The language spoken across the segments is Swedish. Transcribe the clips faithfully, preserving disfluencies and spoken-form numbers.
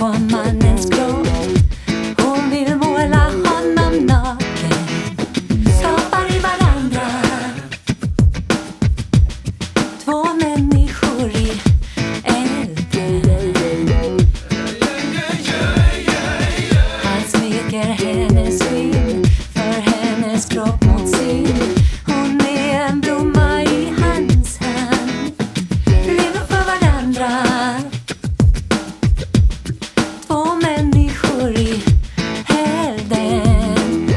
på mannens kropp. Hon vill måla honom naken, skapar i varandra. Två människor i elden. Han smeker hennes skinn, för hennes kropp mot sin. Hon är en blomma i hans hand, lever för varandra. Två människor i elden.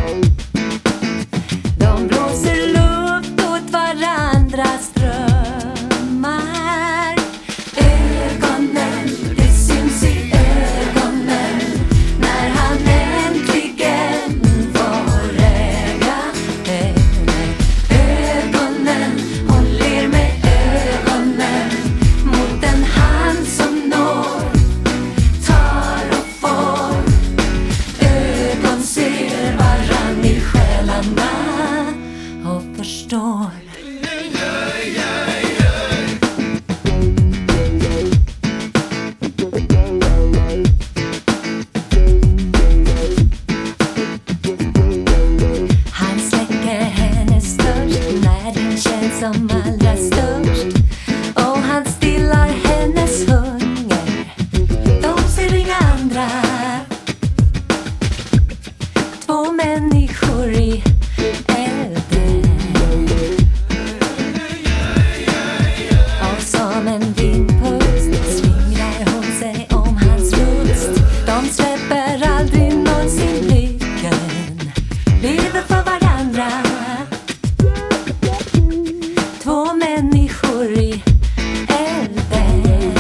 De blåser luft åt varandras drömmar. Ögonen, det syns i ögonen, när han äntligen får äga henne. Ögonen, hon ler med ögonen mot en hand som når, tar och får. Ögon ser varann i själarna och förstår. Han släcker hennes störst när den känns som allra störst, och han stillar hennes hunger. De ser inga andra. Två människor i elden. Och som en vindpust slingrar hon sig om hans lust. De släpper aldrig någonsin blicken, lever för varandra. Två människor i elden.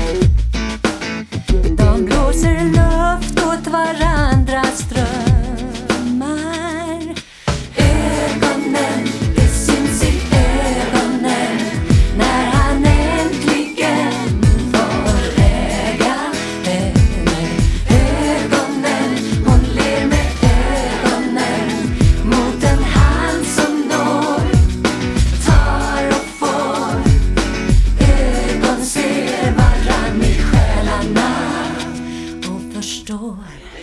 De blåser luft åt varandras drömmar. Ögonen, det syns i ögonen, när han äntligen får äga henne. Ögonen, hon ler med ögonen mot en hand som når, tar och får. Ögon ser varann i själarna och förstår.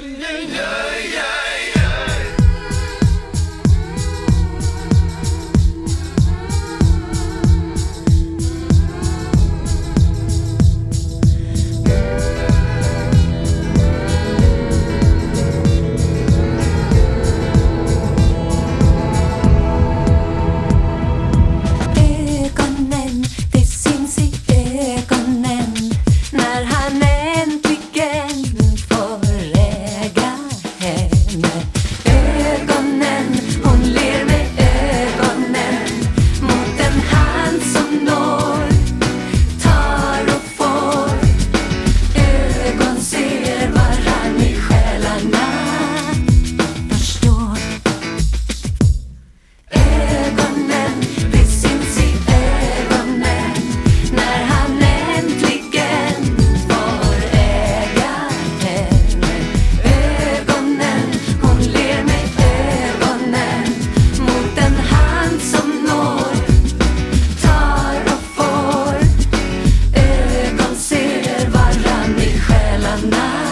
Ögonen, det syns i ögonen, när han äntligen får äga henne. Ögonen, hon ler med ögonen mot en hand som når, tar och får. Ögon ser varann i själarna, förstår. Ögonen, det syns i ögonen, när han äntligen får äga henne. Ögonen, hon ler med ögonen mot en hand som når, tar och får. Ögon ser varann i själarna.